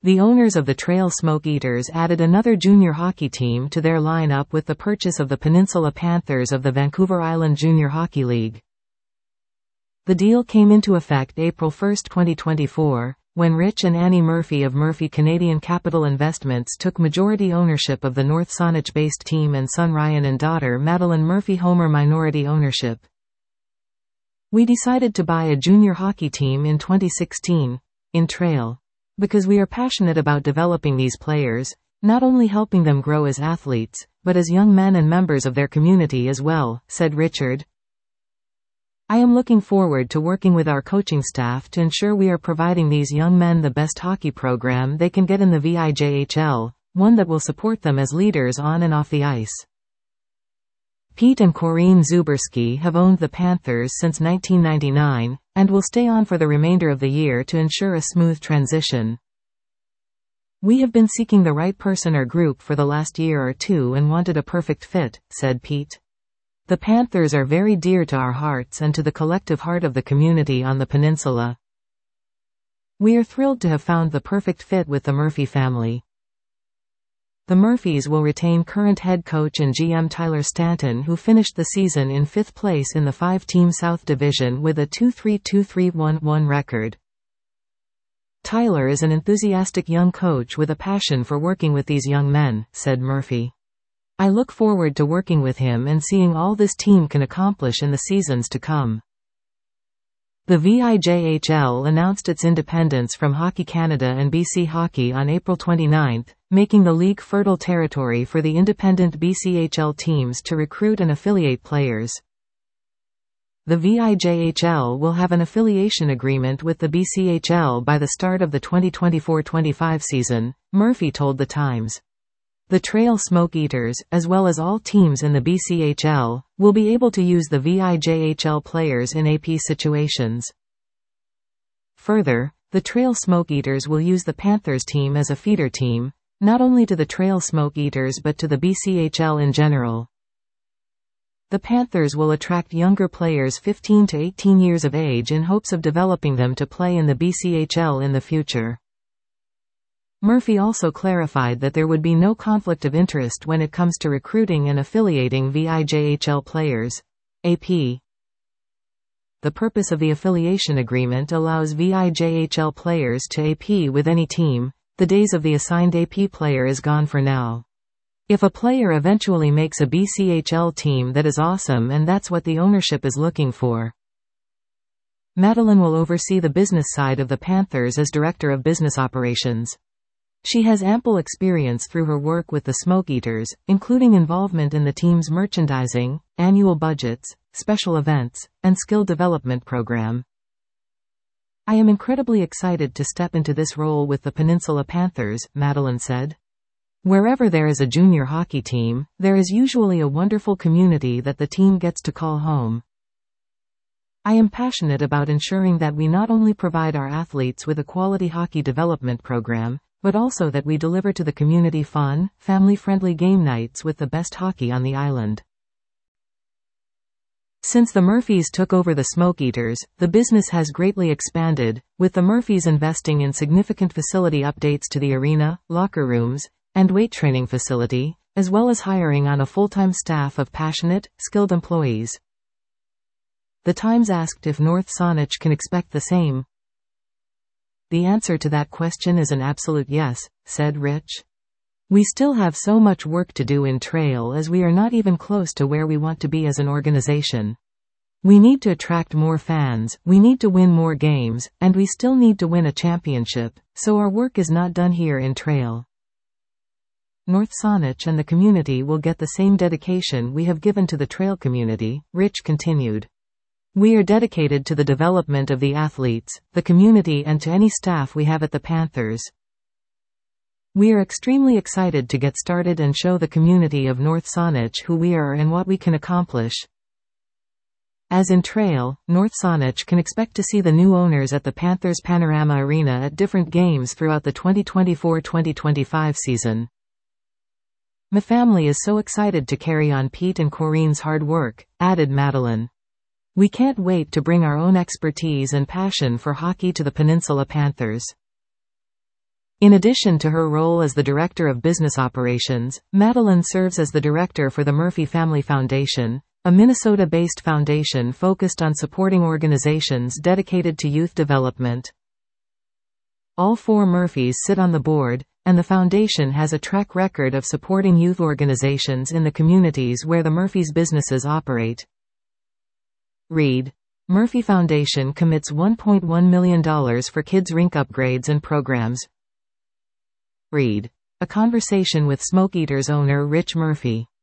The owners of the Trail Smoke Eaters added another junior hockey team to their lineup with the purchase of the Peninsula Panthers of the Vancouver Island Junior Hockey League. The deal came into effect April 1, 2024, when Rich and Annie Murphy of Murphy Canadian Capital Investments took majority ownership of the North Saanich-based team and son Ryan and daughter Madeline Murphy Homer minority ownership. We decided to buy a junior hockey team in 2016, in Trail, because we are passionate about developing these players, not only helping them grow as athletes, but as young men and members of their community as well, said Richard. I am looking forward to working with our coaching staff to ensure we are providing these young men the best hockey program they can get in the VIJHL, one that will support them as leaders on and off the ice. Pete and Corinne Zuberski have owned the Panthers since 1999, and will stay on for the remainder of the year to ensure a smooth transition. We have been seeking the right person or group for the last year or two and wanted a perfect fit, said Pete. The Panthers are very dear to our hearts and to the collective heart of the community on the peninsula. We are thrilled to have found the perfect fit with the Murphy family. The Murphys will retain current head coach and GM Tyler Stanton, who finished the season in 5th place in the 5-team South Division with a 2-3-2-3-1-1 record. Tyler is an enthusiastic young coach with a passion for working with these young men, said Murphy. I look forward to working with him and seeing all this team can accomplish in the seasons to come. The VIJHL announced its independence from Hockey Canada and BC Hockey on April 29, making the league fertile territory for the independent BCHL teams to recruit and affiliate players. The VIJHL will have an affiliation agreement with the BCHL by the start of the 2024-25 season, Murphy told The Times. The Trail Smoke Eaters, as well as all teams in the BCHL, will be able to use the VIJHL players in AP situations. Further, the Trail Smoke Eaters will use the Panthers team as a feeder team, not only to the Trail Smoke Eaters but to the BCHL in general. The Panthers will attract younger players 15 to 18 years of age in hopes of developing them to play in the BCHL in the future. Murphy also clarified that there would be no conflict of interest when it comes to recruiting and affiliating VIJHL players. AP. The purpose of the affiliation agreement allows VIJHL players to AP with any team. The days of the assigned AP player is gone for now. If a player eventually makes a BCHL team, that is awesome, and that's what the ownership is looking for. Madeline will oversee the business side of the Panthers as Director of Business Operations. She has ample experience through her work with the Smoke Eaters, including involvement in the team's merchandising, annual budgets, special events, and skill development program. I am incredibly excited to step into this role with the Peninsula Panthers, Madeline said. Wherever there is a junior hockey team, there is usually a wonderful community that the team gets to call home. I am passionate about ensuring that we not only provide our athletes with a quality hockey development program, but also that we deliver to the community fun, family-friendly game nights with the best hockey on the island. Since the Murphys took over the Smoke Eaters, the business has greatly expanded, with the Murphys investing in significant facility updates to the arena, locker rooms, and weight training facility, as well as hiring on a full-time staff of passionate, skilled employees. The Times asked if North Saanich can expect the same. The answer to that question is an absolute yes, said Rich. We still have so much work to do in Trail, as we are not even close to where we want to be as an organization. We need to attract more fans, we need to win more games, and we still need to win a championship, so our work is not done here in Trail. North Saanich and the community will get the same dedication we have given to the Trail community, Rich continued. We are dedicated to the development of the athletes, the community, and to any staff we have at the Panthers. We are extremely excited to get started and show the community of North Saanich who we are and what we can accomplish. As in Trail, North Saanich can expect to see the new owners at the Panthers Panorama Arena at different games throughout the 2024-2025 season. My family is so excited to carry on Pete and Corinne's hard work, added Madeline. We can't wait to bring our own expertise and passion for hockey to the Peninsula Panthers. In addition to her role as the Director of Business Operations, Madeline serves as the Director for the Murphy Family Foundation, a Minnesota-based foundation focused on supporting organizations dedicated to youth development. All four Murphys sit on the board, and the foundation has a track record of supporting youth organizations in the communities where the Murphys' businesses operate. Read. Murphy Foundation commits $1.1 million for kids' rink upgrades and programs. Read. A conversation with Smoke Eaters owner Rich Murphy.